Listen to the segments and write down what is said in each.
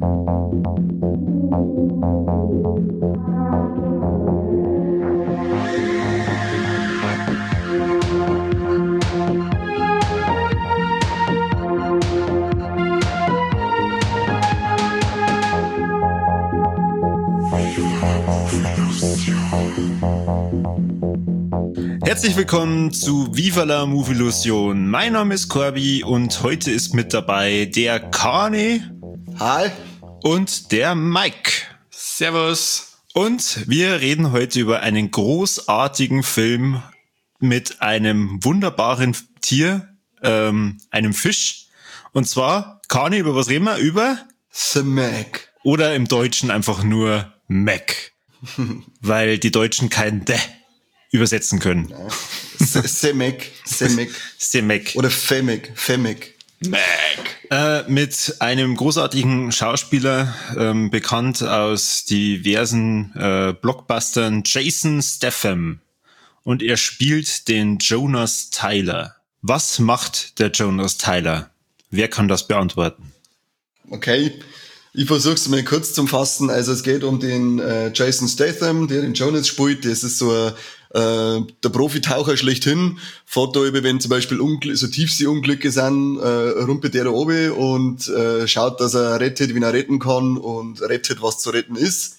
Herzlich willkommen zu Viva la Movilusion. Mein Name ist Corby und heute ist mit dabei der Kani. Hi. Und der Mike. Servus. Und wir reden heute über einen großartigen Film mit einem wunderbaren Tier, einem Fisch. Und zwar, Kani, über was reden wir? Über? The Mac. Oder im Deutschen einfach nur Mac. Weil die Deutschen kein D übersetzen können. Semek. Semek. Oder Femek. Mac. Mit einem großartigen Schauspieler, bekannt aus diversen Blockbustern, Jason Statham. Und er spielt den Jonas Tyler. Was macht der Jonas Tyler? Wer kann das beantworten? Okay, ich versuch's mal kurz zu fassen. Also es geht um den Jason Statham, der den Jonas spielt. Das ist so der Profitaucher schlechthin. Fährt da über, wenn zum Beispiel so Tiefseeunglücke sind, rumpelt der da oben und schaut, dass er rettet, wenn er retten kann und rettet, was zu retten ist.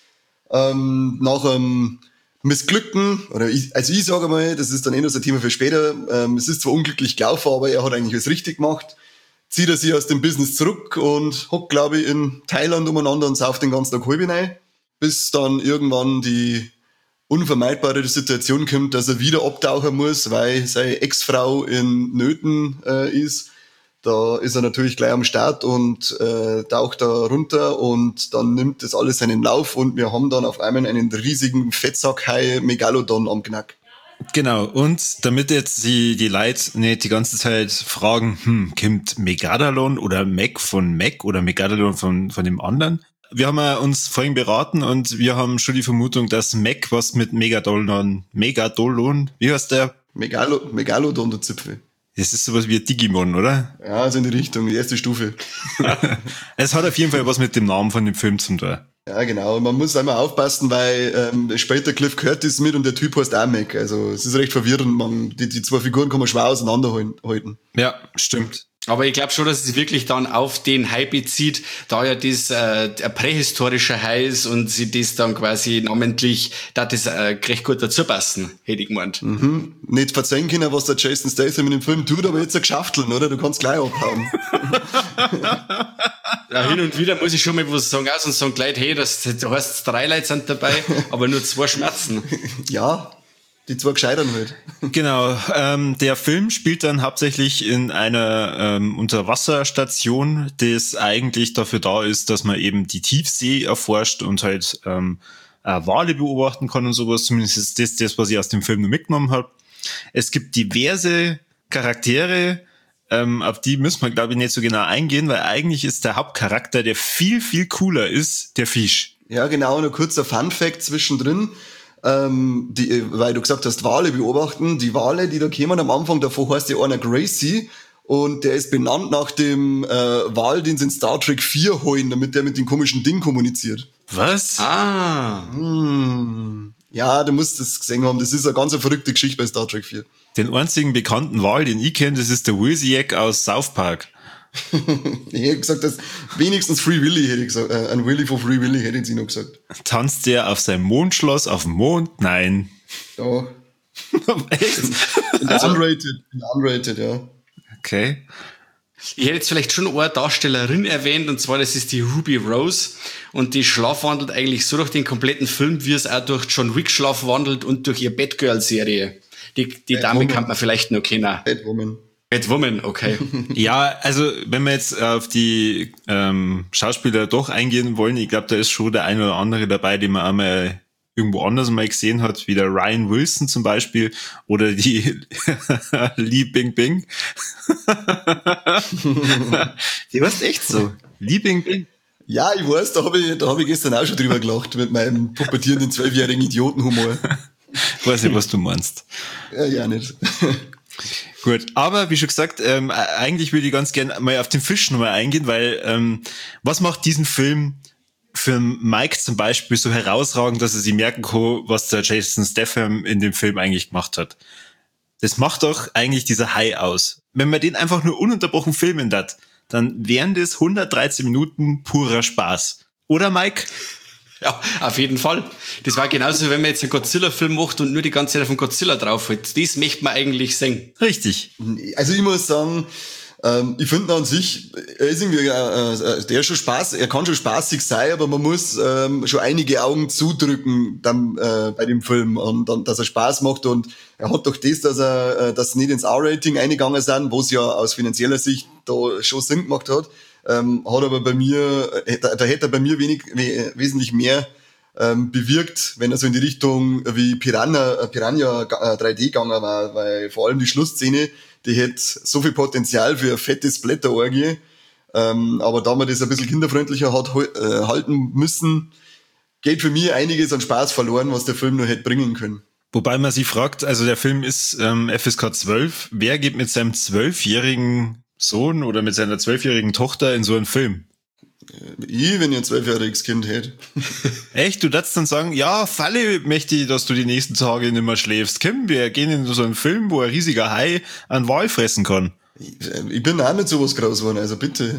Nach einem Missglückten, oder ich sage mal, das ist dann noch so ein Thema für später, es ist zwar unglücklich gelaufen, aber er hat eigentlich was richtig gemacht. Zieht er sich aus dem Business zurück und hockt, glaube ich, in Thailand umeinander und sauft den ganzen Tag halb rein, bis dann irgendwann die unvermeidbare Situation kommt, dass er wieder abtauchen muss, weil seine Ex-Frau in Nöten ist. Da ist er natürlich gleich am Start und taucht da runter und dann nimmt das alles seinen Lauf und wir haben dann auf einmal einen riesigen Fettsack-Hai Megalodon am Knack. Genau, und damit jetzt die Leute nicht die ganze Zeit fragen, kommt Megalodon oder Mac von Mac oder Megalodon von dem anderen? Wir haben uns vorhin beraten und wir haben schon die Vermutung, dass Mac was mit Megalodon, wie heißt der? Megalodon, der Zipfel. Das ist sowas wie ein Digimon, oder? Ja, also in die Richtung, die erste Stufe. Es hat auf jeden Fall was mit dem Namen von dem Film zu tun. Ja, genau. Man muss einmal aufpassen, weil später Cliff Curtis mit und der Typ heißt auch Mac. Also es ist recht verwirrend. Die zwei Figuren kann man schwer auseinanderhalten. Ja, stimmt. Aber ich glaube schon, dass es sich wirklich dann auf den Hai bezieht, da ja das ein prähistorischer Hai ist und sie das dann quasi namentlich, da das recht gut dazu passen, hätte ich gemeint. Mhm. Nicht verzeihen können, was der Jason Statham in dem Film tut, aber jetzt ein Geschafteln, oder? Du kannst gleich abhauen. Ja, hin und wieder muss ich schon mal was sagen, aus und sagen gleich, hey, das heißt 3 Leute sind dabei, aber nur 2 schmerzen. Ja. Die 2 gescheitern halt. Genau, der Film spielt dann hauptsächlich in einer Unterwasserstation, das eigentlich dafür da ist, dass man eben die Tiefsee erforscht und halt Wale beobachten kann und sowas. Zumindest ist das, was ich aus dem Film nur mitgenommen habe. Es gibt diverse Charaktere, auf die müssen wir, glaube ich, nicht so genau eingehen, weil eigentlich ist der Hauptcharakter, der viel, viel cooler ist, der Fisch. Ja, genau, nur kurzer Fun-Fact zwischendrin. Weil du gesagt hast, Wale beobachten. Die Wale, die da kämen am Anfang, davor heißt ja einer Gracie und der ist benannt nach dem Wal, den sie in Star Trek 4 holen, damit der mit dem komischen Ding kommuniziert. Was? Ah. Ja, du musst das gesehen haben. Das ist eine ganz verrückte Geschichte bei Star Trek 4. Den einzigen bekannten Wal, den ich kenne, das ist der Wozniak aus South Park. Ich hätte gesagt, dass wenigstens Free Willy hätte ich gesagt. Ein Willy von Free Willy hätte ich noch gesagt. Tanzt der auf seinem Mondschloss auf dem Mond? Nein. Ja. Echt? Unrated, ja. Okay. Ich hätte jetzt vielleicht schon eine Darstellerin erwähnt, und zwar das ist die Ruby Rose. Und die schlafwandelt eigentlich so durch den kompletten Film, wie es auch durch John Wick schlafwandelt und durch ihr Batgirl-Serie. Die Dame kann man vielleicht noch kennen. Batwoman, okay. Ja, also wenn wir jetzt auf die Schauspieler doch eingehen wollen, ich glaube, da ist schon der eine oder andere dabei, den man einmal irgendwo anders mal gesehen hat, wie der Ryan Wilson zum Beispiel oder die Li Bingbing. Die warst echt so. Li Bingbing. Ja, ich weiß, da hab ich gestern auch schon drüber gelacht mit meinem pubertierenden 12-jährigen Idiotenhumor. Weiß nicht, was du meinst. Ja nicht. Gut, aber wie schon gesagt, eigentlich würde ich ganz gerne mal auf den Fisch nochmal eingehen, weil was macht diesen Film für Mike zum Beispiel so herausragend, dass er sich merken kann, was der Jason Statham in dem Film eigentlich gemacht hat? Das macht doch eigentlich dieser Hai aus. Wenn man den einfach nur ununterbrochen filmen darf, dann wären das 113 Minuten purer Spaß. Oder, Mike? Ja, auf jeden Fall. Das war genauso, wenn man jetzt einen Godzilla-Film macht und nur die ganze Zeit von Godzilla draufhält. Das möchte man eigentlich sehen. Richtig. Also ich muss sagen, ich finde an sich, er ist irgendwie, der ist schon Spaß, er kann schon spaßig sein, aber man muss schon einige Augen zudrücken dann, bei dem Film und dann, dass er Spaß macht und er hat doch das, dass sie nicht ins R-Rating eingegangen sind, wo es ja aus finanzieller Sicht da schon Sinn gemacht hat, hat aber bei mir, da hätte er bei mir wesentlich mehr bewirkt, wenn er so in die Richtung wie Piranha 3D gegangen war, weil vor allem die Schlussszene, die hätte so viel Potenzial für eine fette Splatter-Orgie, aber da man das ein bisschen kinderfreundlicher hat halten müssen, geht für mich einiges an Spaß verloren, was der Film nur hätte bringen können. Wobei man sich fragt, also der Film ist FSK 12, wer geht mit seinem 12-jährigen Sohn oder mit seiner 12-jährigen Tochter in so einen Film? Ich, wenn ich ein 12-jähriges Kind hätte. Echt? Du darfst dann sagen, ja, Falle möchte ich, dass du die nächsten Tage nicht mehr schläfst. Kim, wir gehen in so einen Film, wo ein riesiger Hai einen Wal fressen kann. Ich bin auch nicht sowas groß geworden, also bitte.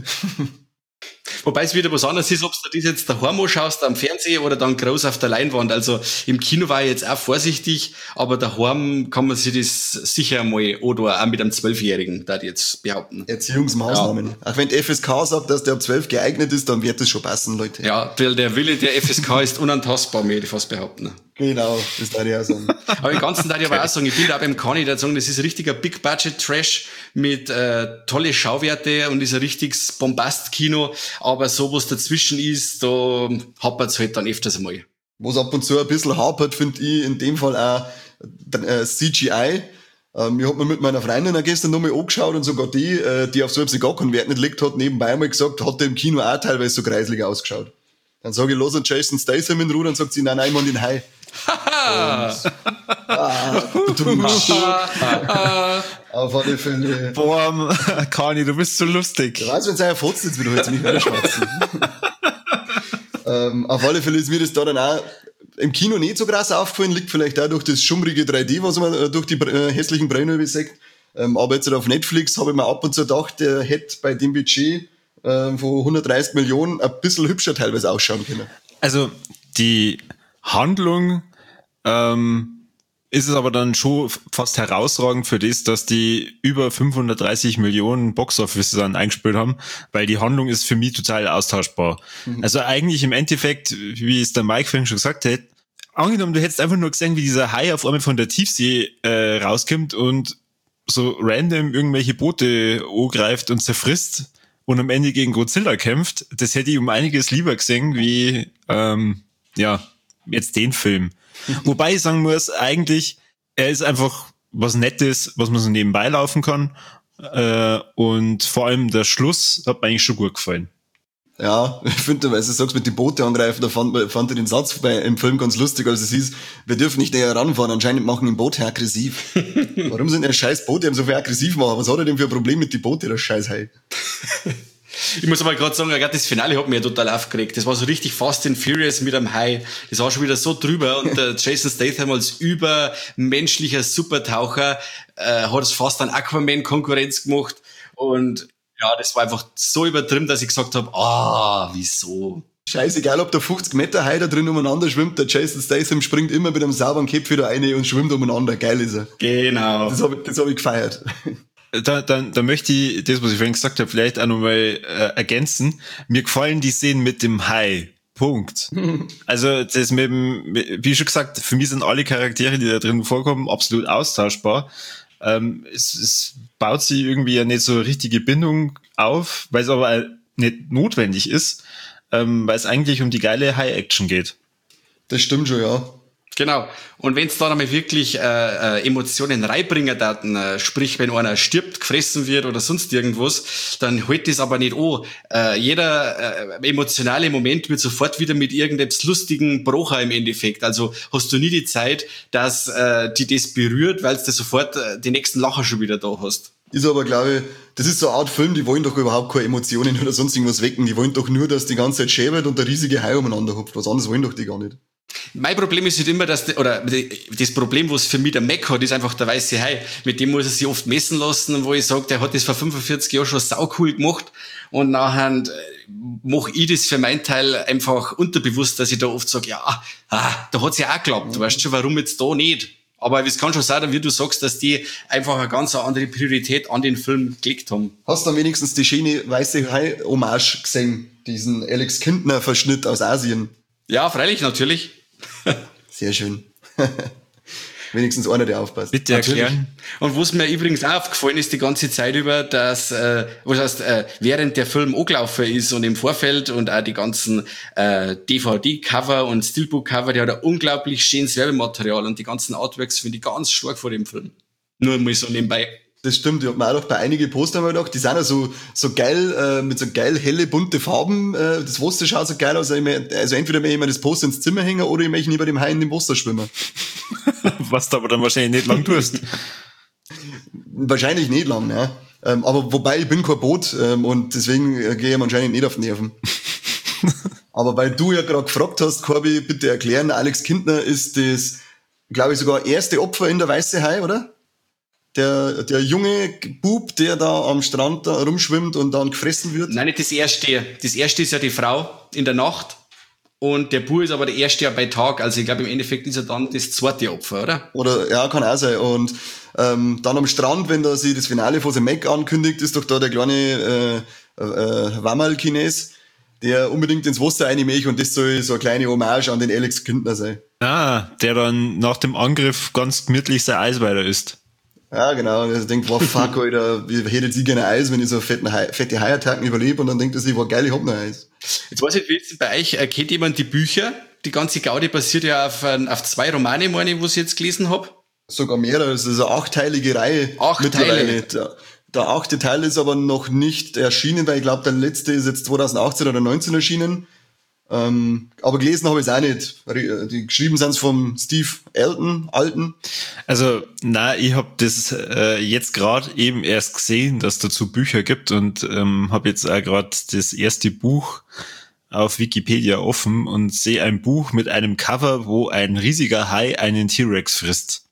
Wobei es wieder was anderes ist, ob du das jetzt daheim anschaust am Fernseher oder dann groß auf der Leinwand. Also im Kino war ich jetzt auch vorsichtig, aber daheim kann man sich das sicher einmal oder auch mit einem 12-Jährigen, da jetzt behaupten. Erziehungsmaßnahmen. Ja. Auch wenn die FSK sagt, dass der ab 12 geeignet ist, dann wird das schon passen, Leute. Ja, weil der Wille der FSK ist unantastbar, möchte ich fast behaupten. Genau, das darf ich auch sagen. Aber im Ganzen darf ich aber auch sagen, ich bin da beim Kani, der sagen, das ist ein richtiger Big-Budget-Trash mit tolle Schauwerte und ist ein richtiges Bombast-Kino, aber so, was dazwischen ist, da hapert's halt dann öfters einmal. Was ab und zu ein bisschen hapert, finde ich in dem Fall auch CGI. Ich hab mir mit meiner Freundin auch gestern nochmal angeschaut und sogar die auf so etwas gar keinen Wert nicht gelegt hat, nebenbei mal gesagt, hat der im Kino auch teilweise so kreislig ausgeschaut. Dann sage ich, los und Jason Statham in Ruhe, dann sagt sie, nein, ich meine den Hai. Auf alle Fälle. Boah, Kani, du bist so lustig. Ich weiß, wenn es einer fotzt, jetzt will ich jetzt nicht mehr schwatzen. Auf alle Fälle ist mir das da dann auch im Kino nicht so krass aufgefallen, liegt vielleicht auch durch das schummrige 3D, was man durch die hässlichen Brillen übersagt. Aber jetzt auf Netflix habe ich mir ab und zu gedacht, der hätte bei dem Budget von 130 Millionen ein bisschen hübscher teilweise ausschauen können. Also die Handlung ist es aber dann schon fast herausragend für das, dass die über 530 Millionen Boxoffice dann eingespielt haben, weil die Handlung ist für mich total austauschbar. Also eigentlich im Endeffekt, wie es der Mike vorhin schon gesagt hat, angenommen, du hättest einfach nur gesehen, wie dieser Hai auf einmal von der Tiefsee rauskommt und so random irgendwelche Boote angreift und zerfrisst und am Ende gegen Godzilla kämpft, das hätte ich um einiges lieber gesehen, wie jetzt den Film. Wobei ich sagen muss, eigentlich, er ist einfach was Nettes, was man so nebenbei laufen kann. Und vor allem der Schluss hat mir eigentlich schon gut gefallen. Ja, ich finde, weil du sagst, mit den Boote angreifen, da fand ich den Satz im Film ganz lustig, als es hieß, wir dürfen nicht näher ranfahren, anscheinend machen ein Boot aggressiv. Warum sind denn scheiß Boote so viel aggressiv machen? Was hat er denn für ein Problem mit den Booten, das scheiß Hai? Ich muss aber gerade sagen, das Finale hat mich ja total aufgeregt. Das war so richtig Fast and Furious mit einem Hai. Das war schon wieder so drüber und der Jason Statham als übermenschlicher Supertaucher hat es fast an Aquaman Konkurrenz gemacht und ja, das war einfach so übertrieben, dass ich gesagt habe, wieso? Scheißegal, ob der 50 Meter Hai da drin umeinander schwimmt, der Jason Statham springt immer mit einem sauberen Köpf wieder rein und schwimmt umeinander. Geil ist er. Genau. Das hab ich gefeiert. Da möchte ich das, was ich vorhin gesagt habe, vielleicht auch nochmal ergänzen. Mir gefallen die Szenen mit dem Hai. Punkt. Also das mit dem, wie schon gesagt, für mich sind alle Charaktere, die da drin vorkommen, absolut austauschbar. Es baut sich irgendwie ja nicht so eine richtige Bindung auf, weil es aber nicht notwendig ist, weil es eigentlich um die geile High-Action geht. Das stimmt schon, ja. Genau. Und wenn es dann einmal wirklich Emotionen reinbringen daten, sprich, wenn einer stirbt, gefressen wird oder sonst irgendwas, dann hält das aber nicht an. Jeder emotionale Moment wird sofort wieder mit irgendetwas lustigen Brocher im Endeffekt. Also hast du nie die Zeit, dass die das berührt, weil du sofort die nächsten Lacher schon wieder da hast. Ist aber, glaube ich, das ist so eine Art Film, die wollen doch überhaupt keine Emotionen oder sonst irgendwas wecken. Die wollen doch nur, dass die ganze Zeit schäbert und der riesige Hai umeinander hupft. Was anderes wollen doch die gar nicht. Mein Problem ist nicht immer, das Problem, was für mich der Mac hat, ist einfach der weiße Hai. Mit dem muss er sich oft messen lassen, wo ich sage, der hat das vor 45 Jahren schon saucool gemacht. Und nachher mache ich das für meinen Teil einfach unterbewusst, dass ich da oft sage, ja, da hat's ja auch geklappt. Du weißt schon, warum jetzt da nicht? Aber es kann schon sein, wie du sagst, dass die einfach eine ganz andere Priorität an den Film gelegt haben. Hast du dann wenigstens die schöne weiße Hai-Hommage gesehen? Diesen Alex Kintner-Verschnitt aus Asien? Ja, freilich, natürlich. Sehr schön. Wenigstens einer, der aufpasst. Bitte erklären. Und was mir übrigens auch aufgefallen ist die ganze Zeit über, dass, während der Film angelaufen ist und im Vorfeld und auch die ganzen DVD-Cover und Steelbook-Cover, die hat ein unglaublich schönes Werbematerial und die ganzen Artworks finde ich ganz stark vor dem Film. Nur mal so nebenbei. Das stimmt, ich hab mir auch noch bei einigen Postern mal gedacht, die sind ja so geil, mit so geil helle, bunte Farben, das Wasser schaut so geil aus, also entweder möchte ich mir das Poster ins Zimmer hängen oder ich möchte neben dem Hai in dem Wasser schwimmen. Was du aber dann wahrscheinlich nicht lang tust. Wahrscheinlich nicht lang, ne? Aber wobei, ich bin kein Boot, und deswegen gehe ich anscheinend nicht auf die Nerven. Aber weil du ja gerade gefragt hast, Corby, bitte erklären, Alex Kintner ist das, glaube ich, sogar erste Opfer in der Weiße Hai, oder? Der junge Bub, der da am Strand da rumschwimmt und dann gefressen wird? Nein, nicht das erste. Das erste ist ja die Frau in der Nacht. Und der Bub ist aber der erste ja bei Tag. Also ich glaube, im Endeffekt ist er dann das zweite Opfer, oder? Oder, ja, kann auch sein. Und dann am Strand, wenn da sich das Finale von seinem Mac ankündigt, ist doch da der kleine Wammerl-Chines, der unbedingt ins Wasser reinmächt und das soll so eine kleine Hommage an den Alex Kintner sein. Der dann nach dem Angriff ganz gemütlich sein Eis weiter isst. Ja, genau. Und er denkt, wow, fuck, Alter, wie hätte ich gerne Eis, wenn ich so fette Haiattacken überlebe? Und dann denkt er sich, wow, geil, ich hab noch Eis. Jetzt weiß ich nicht, wie ist bei euch, kennt jemand die Bücher? Die ganze Gaudi basiert ja auf 2 Romane, meine ich, wo ich jetzt gelesen habe. Sogar mehrere, das ist eine 8-teilige Reihe. 8 Teile. Der 8. Teil ist aber noch nicht erschienen, weil ich glaube, der letzte ist jetzt 2018 oder 2019 erschienen. Aber gelesen habe ich es auch nicht. Die geschrieben sind es vom Steve Alten. Also, ich habe das jetzt gerade eben erst gesehen, dass dazu Bücher gibt und habe jetzt auch gerade das erste Buch auf Wikipedia offen und sehe ein Buch mit einem Cover, wo ein riesiger Hai einen T-Rex frisst.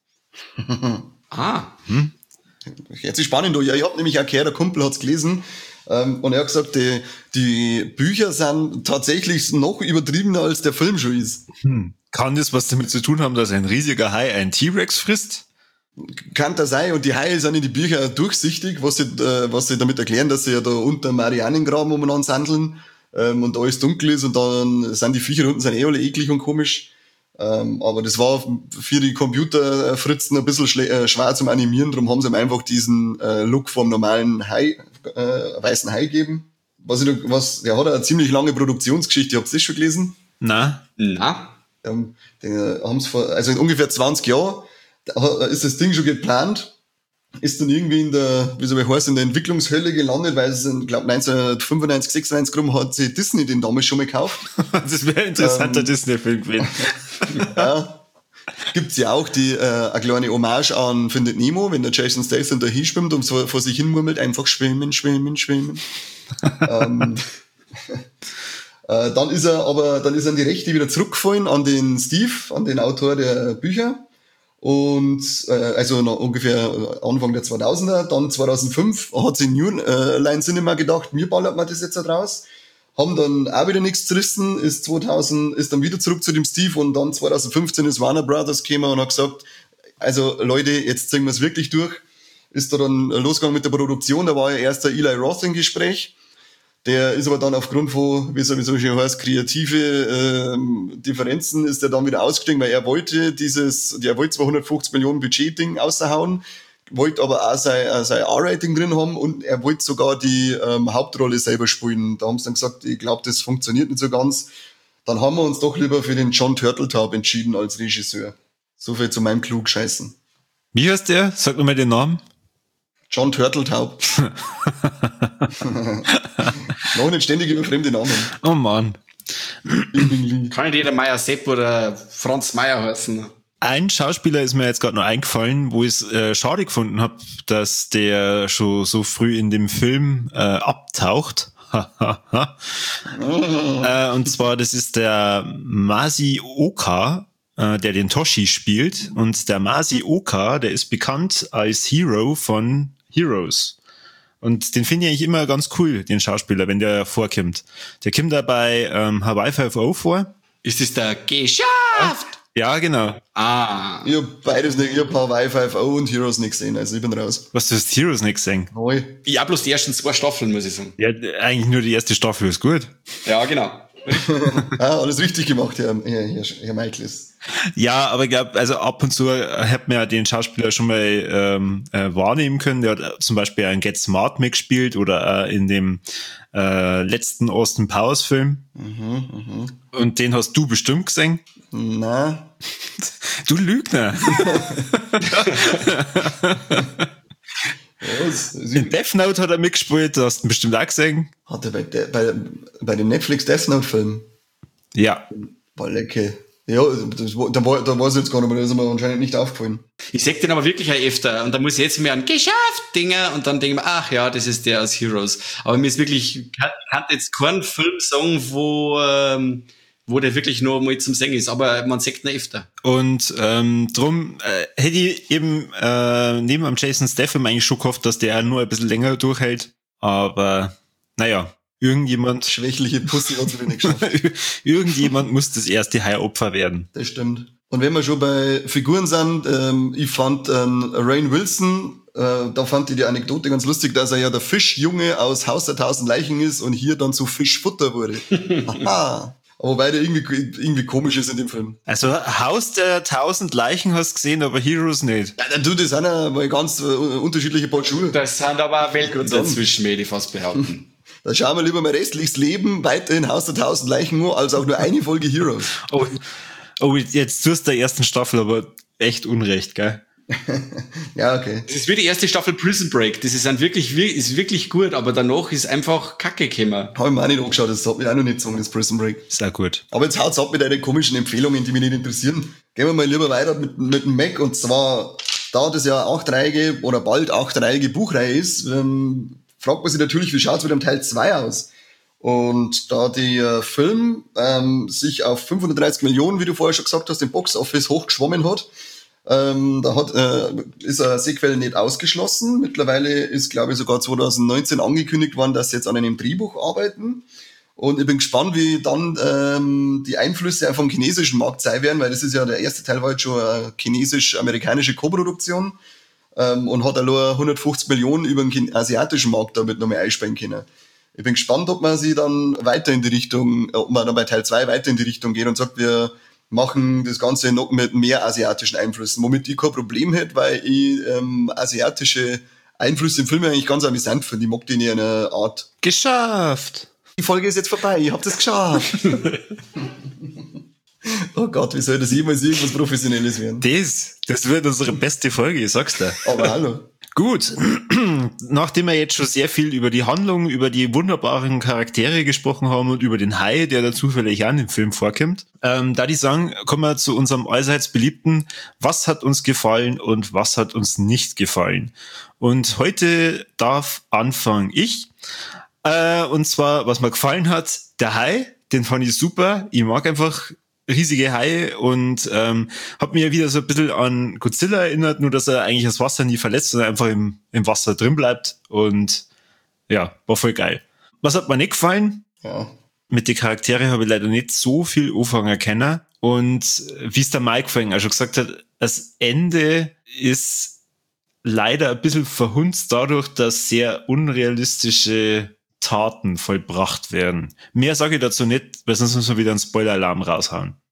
Jetzt ist spannend. Ja, ich habe nämlich auch gehört, der Kumpel hat's gelesen. Und er hat gesagt, die Bücher sind tatsächlich noch übertriebener, als der Film schon ist. Kann das was damit zu tun haben, dass ein riesiger Hai einen T-Rex frisst? Kann das sein. Und die Haie sind in die Bücher durchsichtig, was sie damit erklären, dass sie ja da unter dem Marianengraben umeinander sandeln und alles dunkel ist und dann sind die Viecher unten sind alle eklig und komisch. Aber das war für die Computerfritzen ein bisschen schwer zum Animieren, darum haben sie ihm einfach diesen Look vom normalen Hai, weißen Hai gegeben. Der hat eine ziemlich lange Produktionsgeschichte, habt ihr das schon gelesen? Na. Haben also in ungefähr 20 Jahren ist das Ding schon geplant, ist dann irgendwie in der Entwicklungshölle gelandet, weil es, glaube 1995, 96 rum hat sich Disney den damals schon mal gekauft. Das wäre ein interessanter Disney-Film gewesen. Ja. Gibt's ja auch eine kleine Hommage an Findet Nemo, wenn der Jason Statham da hinschwimmt und so vor sich hin murmelt, einfach schwimmen. Dann ist dann die Rechte wieder zurückgefallen an den Steve, an den Autor der Bücher. Und also noch ungefähr Anfang der 2000er. Dann 2005 hat sich New Line Cinema gedacht, mir ballert man das jetzt da raus. Haben dann auch wieder nichts zerrissen, ist dann wieder zurück zu dem Steve und dann 2015 ist Warner Brothers gekommen und hat gesagt, also Leute, jetzt ziehen wir es wirklich durch. Ist da dann losgegangen mit der Produktion, da war ja erst der Eli Roth im Gespräch. Der ist aber dann aufgrund von, wie sowieso schon heißt, kreative Differenzen, ist er dann wieder ausgestiegen, weil er wollte zwar 150 Millionen Budget-Ding außerhauen, wollte aber auch sein R-Rating drin haben und er wollte sogar die Hauptrolle selber spielen. Da haben sie dann gesagt, ich glaube, das funktioniert nicht so ganz. dann haben wir uns doch lieber für den John Turteltaub entschieden als Regisseur. So viel zu meinem Klugscheißen. Wie heißt der? Sag nochmal den Namen. John Turteltaub. Noch nicht ständig über fremde Namen. Oh Mann. Kann nicht jeder Meier Sepp oder Franz Meier heißen. Ein Schauspieler ist mir jetzt gerade noch eingefallen, wo ich es schade gefunden habe, dass der schon so früh in dem Film abtaucht. Und zwar, das ist der Masi Oka, der den Toshi spielt. Und der Masi Oka, der ist bekannt als Hero von Heroes. Und den finde ich eigentlich immer ganz cool, den Schauspieler, wenn der vorkommt. Der kommt da bei Hawaii 5.0 vor. Ist das der Geschafft? Ja, genau. Ah. Ich hab beides nicht, ich hab Hawaii 5.0 und Heroes nicht gesehen, also ich bin raus. Was, du hast Heroes nicht gesehen? Neu. Ich hab bloß die ersten 2 Staffeln, muss ich sagen. Ja, eigentlich nur die erste Staffel ist gut. Ja, genau. Alles richtig gemacht, Herr Michaelis. Ja, aber ich glaube, also ab und zu hat man ja den Schauspieler schon mal wahrnehmen können. Der hat zum Beispiel einen Get Smart mitgespielt oder in dem letzten Austin Powers Film. Und den hast du bestimmt gesehen. Na. Du Lügner. In Death Note hat er mitgespielt, du hast ihn bestimmt auch gesehen. Hat er bei dem Netflix Death Note Film? Ja. War lecker. Ja, da weiß ich jetzt gar nicht mehr, das ist mir anscheinend nicht aufgefallen. Ich sag den aber wirklich auch öfter und da muss ich jetzt mehr an Geschafft Dinger und dann denke ich mir, ach ja, das ist der aus Heroes. Aber mir ist wirklich, ich kann jetzt keinen Film sagen, wo der wirklich nur mal zum Singen ist, aber man sagt ihn öfter. Und drum hätte ich eben neben am Jason Statham eigentlich schon gehofft, dass der nur ein bisschen länger durchhält. Aber naja, irgendjemand... Schwächliche Pussy hat's wieder nicht geschafft. Irgendjemand muss das erste Haiopfer werden. Das stimmt. Und wenn wir schon bei Figuren sind, ich fand Rainn Wilson, da fand ich die Anekdote ganz lustig, dass er ja der Fischjunge aus Haus der 1000 Leichen ist und hier dann zu Fischfutter wurde. Aha. Wobei der irgendwie komisch ist in dem Film. Also Haus der 1000 Leichen hast du gesehen, aber Heroes nicht. Ja, du, das sind ja mal ganz unterschiedliche Paar Schuhe. Das sind aber Welten dazwischen, würde ich fast behaupten. Da schauen wir lieber mein restliches Leben weiterhin Haus der 1000 Leichen an, als auch nur eine Folge Heroes. Oh, jetzt tust du der ersten Staffel aber echt Unrecht, gell? Ja, okay. Das ist wie die erste Staffel Prison Break. Das ist wirklich gut, aber danach ist einfach Kacke gekommen. Hab ich mir auch nicht angeschaut, das hat mich auch noch nicht gezogen, das Prison Break. Ist auch gut. Aber jetzt haut's ab mit deinen komischen Empfehlungen, die mich nicht interessieren. Gehen wir mal lieber weiter mit dem Mac, und zwar, da das ja 8-reihige oder bald 8-reihige Buchreihe ist, fragt man sich natürlich, wie schaut's mit dem Teil 2 aus? Und da der Film sich auf 530 Millionen, wie du vorher schon gesagt hast, im Box-Office hochgeschwommen hat, ist ein Sequel nicht ausgeschlossen. Mittlerweile ist, glaube ich, sogar 2019 angekündigt worden, dass sie jetzt an einem Drehbuch arbeiten. Und ich bin gespannt, wie dann die Einflüsse auch vom chinesischen Markt sein werden, weil das ist ja, der erste Teil war jetzt schon eine chinesisch-amerikanische Koproduktion und hat allein 150 Millionen über den asiatischen Markt damit nochmal einspringen können. Ich bin gespannt, ob man dann bei Teil 2 weiter in die Richtung geht und sagt, wir machen das Ganze noch mit mehr asiatischen Einflüssen, womit ich kein Problem hätte, weil ich asiatische Einflüsse im Film eigentlich ganz amüsant finde. Ich mag die in einer Art. Geschafft! Die Folge ist jetzt vorbei, ich hab das geschafft. Oh Gott, wie soll das jemals irgendwas Professionelles werden? Das wird unsere beste Folge, ich sag's dir. Aber hallo. Gut, nachdem wir jetzt schon sehr viel über die Handlung, über die wunderbaren Charaktere gesprochen haben und über den Hai, der da zufällig auch in dem Film vorkommt, da die sagen, kommen wir zu unserem allseits beliebten, was hat uns gefallen und was hat uns nicht gefallen. Und heute darf anfangen ich. Und zwar, was mir gefallen hat, der Hai, den fand ich super. Ich mag einfach riesige Haie und hat mir wieder so ein bisschen an Godzilla erinnert, nur dass er eigentlich das Wasser nie verletzt, sondern einfach im Wasser drin bleibt. Und ja, war voll geil. Was hat mir nicht gefallen? Ja. Mit den Charakteren habe ich leider nicht so viel anfangen können. Und wie es der Mike vorhin auch schon gesagt hat, das Ende ist leider ein bisschen verhunzt dadurch, dass sehr unrealistische Taten vollbracht werden. Mehr sage ich dazu nicht, weil sonst müssen wir wieder einen Spoiler-Alarm raushauen.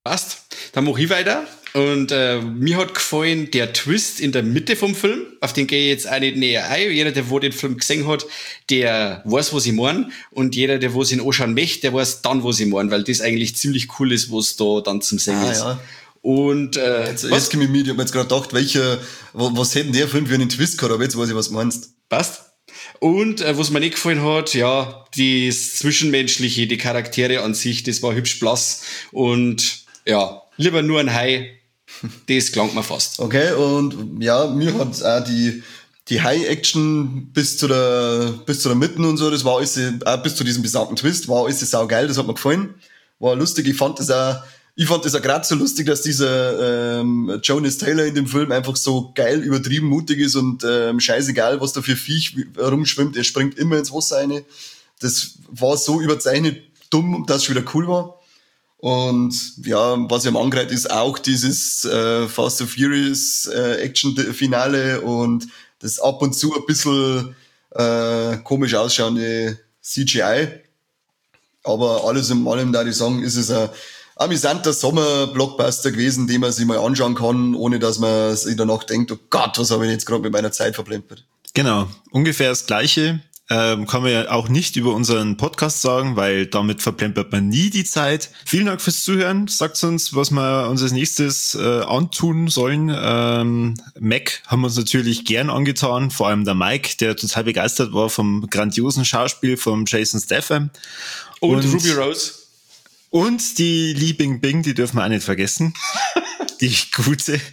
Passt. Dann mach ich weiter. Und mir hat gefallen der Twist in der Mitte vom Film. Auf den gehe ich jetzt auch nicht näher ein. Jeder, der wo den Film gesehen hat, der weiß, was ich meine. Und jeder, der wo es ihn anschauen möchte, der weiß dann, was ich meine. Weil das eigentlich ziemlich cool ist, was da dann zum Singen ist. Ja. Und jetzt komme ich mit, ich hab mir jetzt gerade gedacht, was hätten der Film für einen Twist gehabt, aber jetzt weiß ich, was du meinst. Passt. Und was mir nicht gefallen hat, ja, das Zwischenmenschliche, die Charaktere an sich, das war hübsch blass. Und ja, lieber nur ein Hai, das klang mir fast. Okay, und ja, mir hat auch die High-Action bis zu der Mitte und so, das war alles, auch bis zu diesem besagten Twist, war alles saugeil, das hat mir gefallen. War lustig, ich fand das auch gerade so lustig, dass dieser Jonas Taylor in dem Film einfach so geil übertrieben mutig ist und scheißegal, was da für Viech rumschwimmt, er springt immer ins Wasser rein. Das war so überzeichnet dumm, dass es schon wieder cool war. Und ja, was ihm angreift, ist auch dieses Fast and Furious Action-Finale und das ab und zu ein bisschen komisch ausschauende CGI. Aber alles in allem, da ich sagen, ist es ein amüsanter Sommer-Blockbuster gewesen, den man sich mal anschauen kann, ohne dass man sich danach denkt, oh Gott, was habe ich jetzt gerade mit meiner Zeit verplempert. Genau, ungefähr das Gleiche. Kann man ja auch nicht über unseren Podcast sagen, weil damit verplempert man nie die Zeit. Vielen Dank fürs Zuhören. Sagt uns, was wir uns als nächstes antun sollen. Mac haben wir uns natürlich gern angetan, vor allem der Mike, der total begeistert war vom grandiosen Schauspiel von Jason Statham. Und Ruby Rose. Und die Li Bingbing, die dürfen wir auch nicht vergessen. Die gute.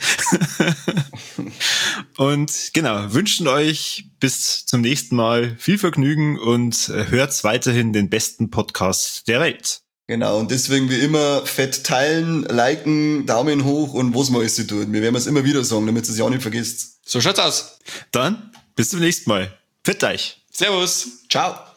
Und genau, wünschen euch bis zum nächsten Mal viel Vergnügen und hört weiterhin den besten Podcast der Welt. Genau, und deswegen wie immer fett teilen, liken, Daumen hoch und was man alles so tut. Wir werden es immer wieder sagen, damit ihr es ja auch nicht vergisst. So schaut's aus. Dann bis zum nächsten Mal. Pfiat euch. Servus. Ciao.